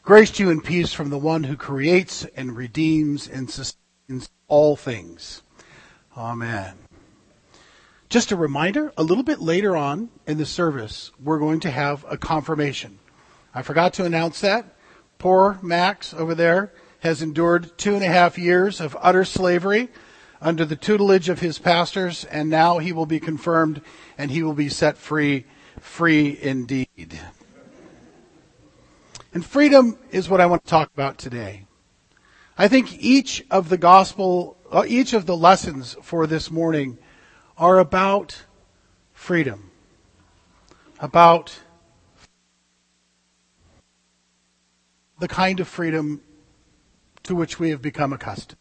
Grace to you and peace from the one who creates and redeems and sustains all things. Amen. Just a reminder, a little bit later on in the service, we're going to have a confirmation. I forgot to announce that. Poor Max over there has endured 2.5 years of utter slavery under the tutelage of his pastors, and now he will be confirmed and he will be set free indeed. And freedom is what I want to talk about today. I think each of the lessons for this morning are about freedom. About the kind of freedom to which we have become accustomed.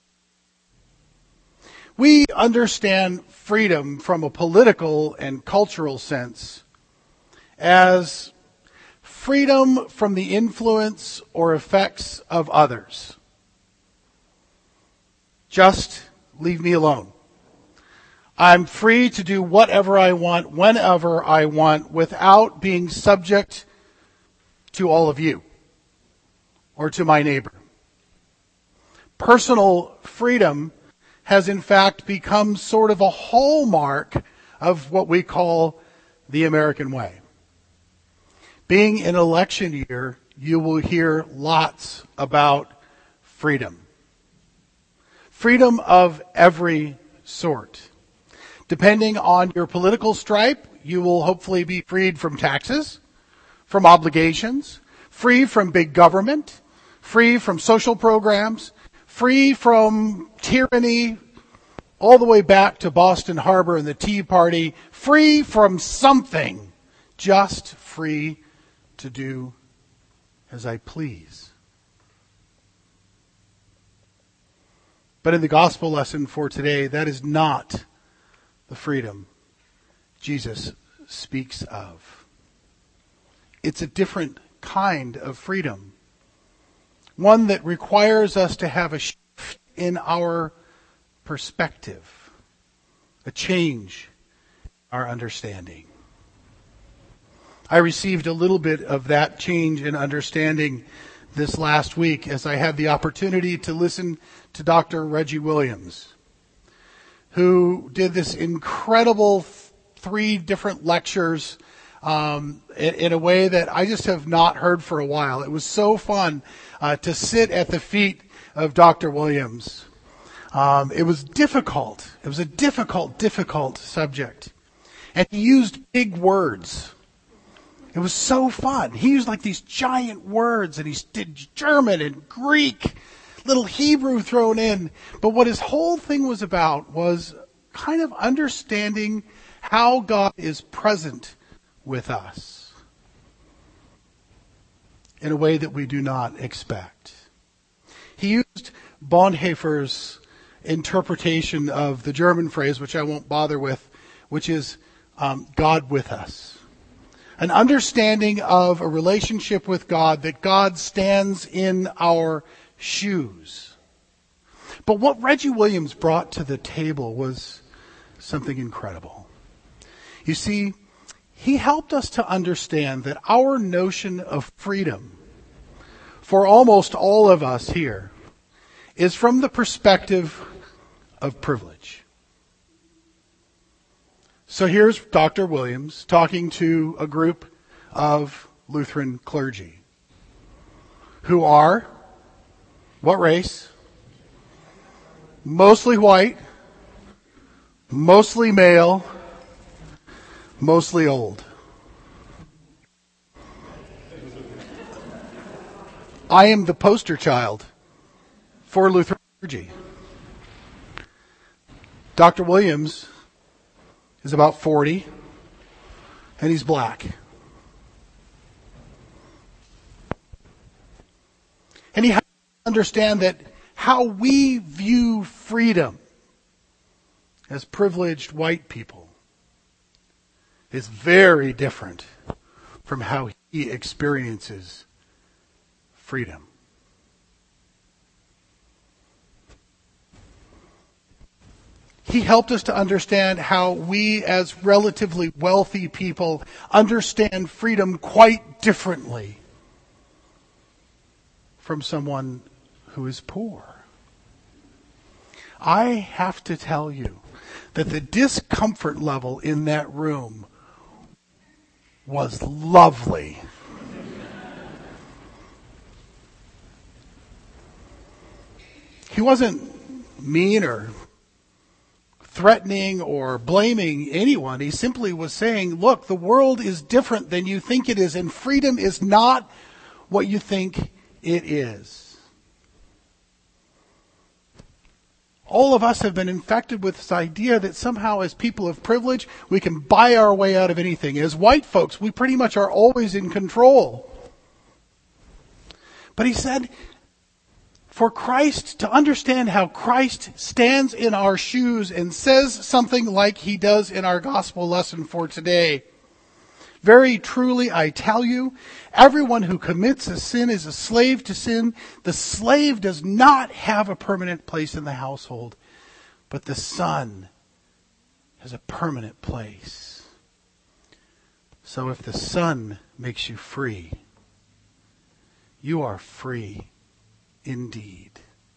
We understand freedom from a political and cultural sense as freedom from the influence or effects of others. Just leave me alone. I'm free to do whatever I want, whenever I want, without being subject to all of you or to my neighbor. Personal freedom has in fact become sort of a hallmark of what we call the American way. Being an election year, you will hear lots about freedom. Freedom of every sort. Depending on your political stripe, you will hopefully be freed from taxes, from obligations, free from big government, free from social programs, free from tyranny, all the way back to Boston Harbor and the Tea Party, free from something, just free to do as I please. But in the gospel lesson for today, that is not the freedom Jesus speaks of. It's a different kind of freedom. One that requires us to have a shift in our perspective, a change in our understanding. I received a little bit of that change in understanding this last week as I had the opportunity to listen to Dr. Reggie Williams, who did this incredible 3 different lectures in a way that I just have not heard for a while. It was so fun to sit at the feet of Dr. Williams. It was difficult. It was a difficult subject. And he used big words. It was so fun. He used like these giant words, and he did German and Greek, little Hebrew thrown in. But what his whole thing was about was kind of understanding how God is present with us in a way that we do not expect. He used Bonhoeffer's interpretation of the German phrase, which I won't bother with, which is God with us. An understanding of a relationship with God, that God stands in our shoes. But what Reggie Williams brought to the table was something incredible. You see, he helped us to understand that our notion of freedom, for almost all of us here, is from the perspective of privilege. So here's Dr. Williams talking to a group of Lutheran clergy who are, what race? Mostly white, mostly male, mostly old. I am the poster child for Lutheran clergy. Dr. Williams is about 40, and he's black. And he has to understand that how we view freedom as privileged white people is very different from how he experiences freedom. He helped us to understand how we as relatively wealthy people understand freedom quite differently from someone who is poor. I have to tell you that the discomfort level in that room was lovely. He wasn't mean or threatening or blaming anyone. He simply was saying, look, the world is different than you think it is, and freedom is not what you think it is. All of us have been infected with this idea that somehow as people of privilege, we can buy our way out of anything. As white folks, we pretty much are always in control. But he said, for Christ, to understand how Christ stands in our shoes and says something like he does in our gospel lesson for today. Very truly, I tell you, everyone who commits a sin is a slave to sin. The slave does not have a permanent place in the household, but the son has a permanent place. So if the Son makes you free, you are free indeed.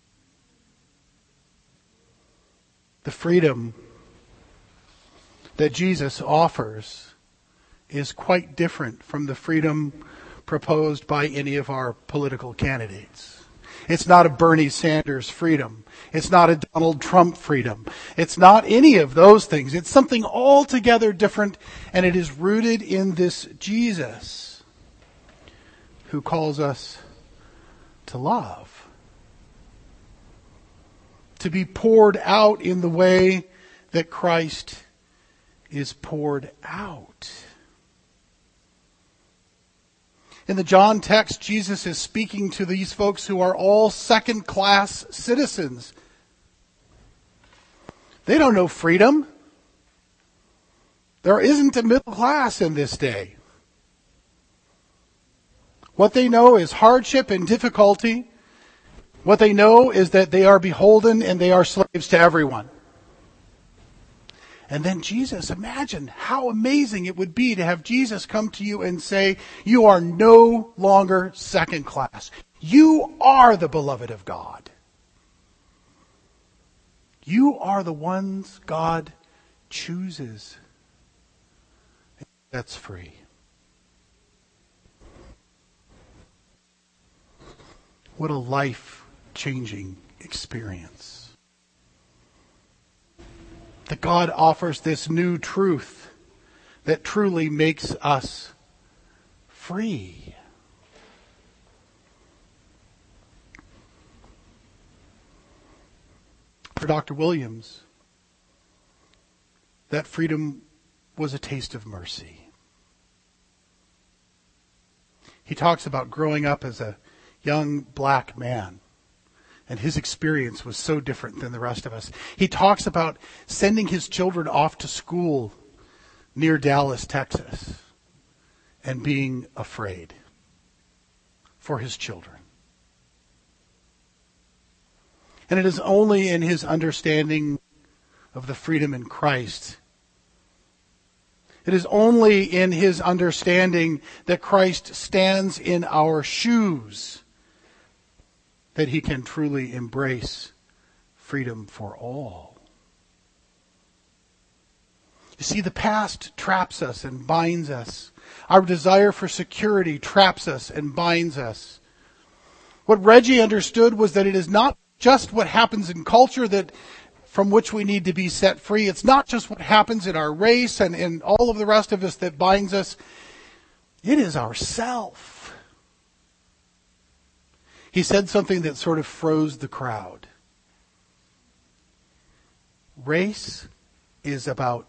The freedom that Jesus offers is quite different from the freedom proposed by any of our political candidates. It's not a Bernie Sanders freedom. It's not a Donald Trump freedom. It's not any of those things. It's something altogether different, and it is rooted in this Jesus who calls us to love. To be poured out in the way that Christ is poured out. In the John text, Jesus is speaking to these folks who are all second-class citizens. They don't know freedom. There isn't a middle class in this day. What they know is hardship and difficulty. What they know is that they are beholden and they are slaves to everyone. And then Jesus, imagine how amazing it would be to have Jesus come to you and say, you are no longer second class. You are the beloved of God. You are the ones God chooses. That's free. What a life-changing experience. That God offers this new truth that truly makes us free. For Dr. Williams, that freedom was a taste of mercy. He talks about growing up as a young black man, and his experience was so different than the rest of us. He talks about sending his children off to school near Dallas, Texas, and being afraid for his children. And it is only in his understanding of the freedom in Christ, it is only in his understanding that Christ stands in our shoes that he can truly embrace freedom for all. You see, the past traps us and binds us. Our desire for security traps us and binds us. What Reggie understood was that it is not just what happens in culture that from which we need to be set free. It's not just what happens in our race and in all of the rest of us that binds us. It is ourself. He said something that sort of froze the crowd. Race is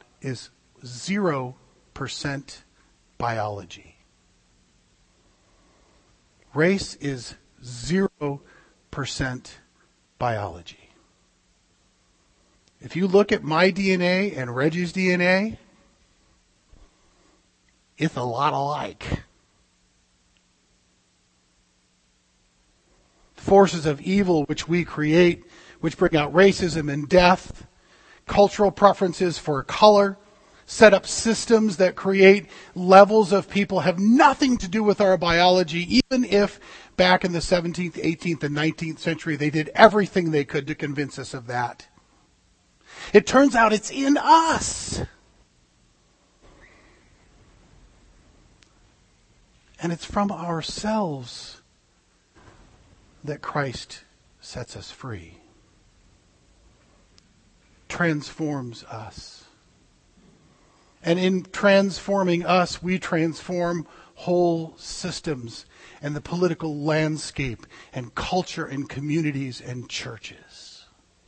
0% biology. Race is 0% biology. If you look at my DNA and Reggie's DNA, it's a lot alike. Forces of evil which we create, which bring out racism and death, cultural preferences for color, set up systems that create levels of people have nothing to do with our biology, even if back in the 17th, 18th, and 19th century they did everything they could to convince us of that. It turns out it's in us. And it's from ourselves that Christ sets us free, transforms us. And in transforming us, we transform whole systems and the political landscape and culture and communities and churches.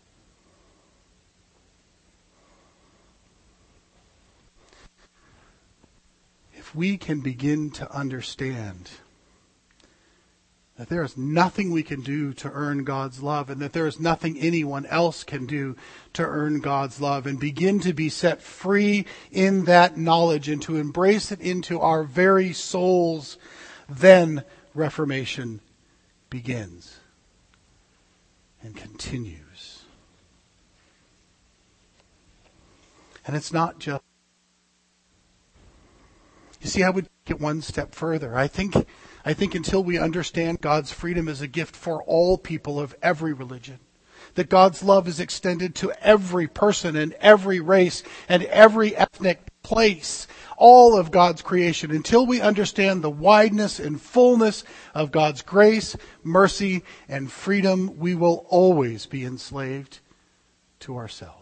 If we can begin to understand that there is nothing we can do to earn God's love, and that there is nothing anyone else can do to earn God's love, and begin to be set free in that knowledge and to embrace it into our very souls, then Reformation begins and continues. And it's not just... You see, I would take it one step further. I think until we understand God's freedom as a gift for all people of every religion, that God's love is extended to every person and every race and every ethnic place, all of God's creation, until we understand the wideness and fullness of God's grace, mercy, and freedom, we will always be enslaved to ourselves.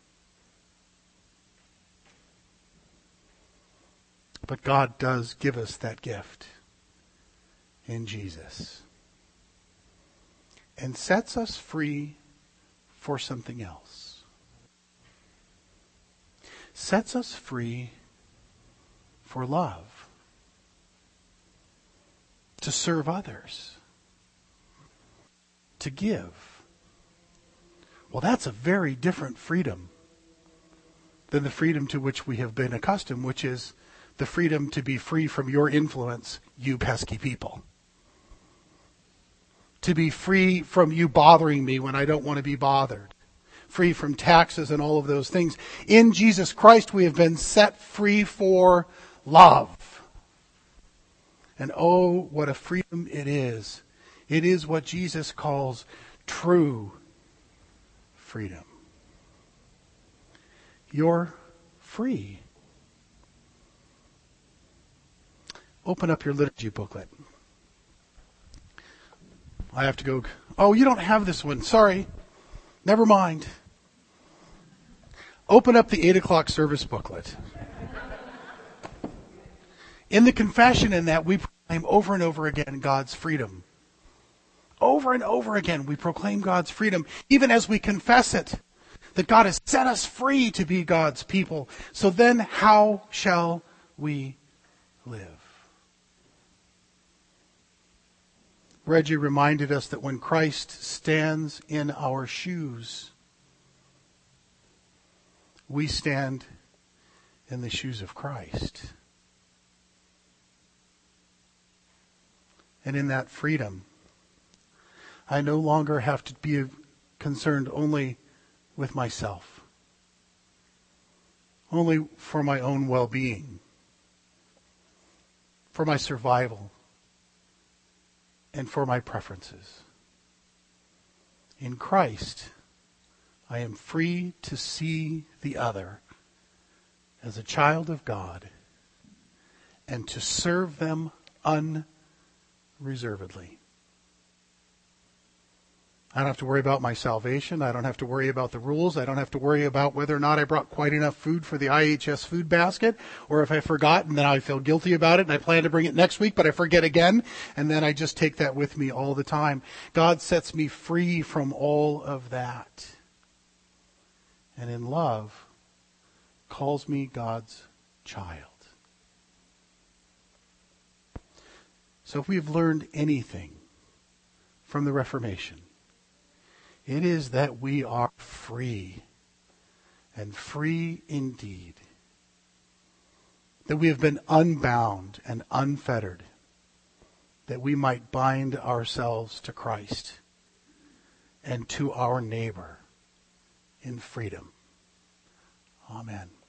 But God does give us that gift in Jesus, and sets us free for something else. Sets us free for love, to serve others, to give. Well, that's a very different freedom than the freedom to which we have been accustomed, which is the freedom to be free from your influence, you pesky people. To be free from you bothering me when I don't want to be bothered. Free from taxes and all of those things. In Jesus Christ, we have been set free for love. And oh, what a freedom it is. It is what Jesus calls true freedom. You're free. Open up your liturgy booklet. I have to go. Oh, you don't have this one. Sorry. Never mind. Open up the 8 o'clock service booklet. In the confession in that, we proclaim over and over again God's freedom. Over and over again, we proclaim God's freedom, even as we confess it, that God has set us free to be God's people. So then how shall we live? Reggie reminded us that when Christ stands in our shoes, we stand in the shoes of Christ. And in that freedom, I no longer have to be concerned only with myself, only for my own well-being, for my survival, and for my preferences. In Christ, I am free to see the other as a child of God and to serve them unreservedly. I don't have to worry about my salvation. I don't have to worry about the rules. I don't have to worry about whether or not I brought quite enough food for the IHS food basket, or if I forgot and then I feel guilty about it and I plan to bring it next week, but I forget again, and then I just take that with me all the time. God sets me free from all of that. And in love, calls me God's child. So if we've learned anything from the Reformation, it is that we are free, and free indeed. That we have been unbound and unfettered, that we might bind ourselves to Christ and to our neighbor in freedom. Amen.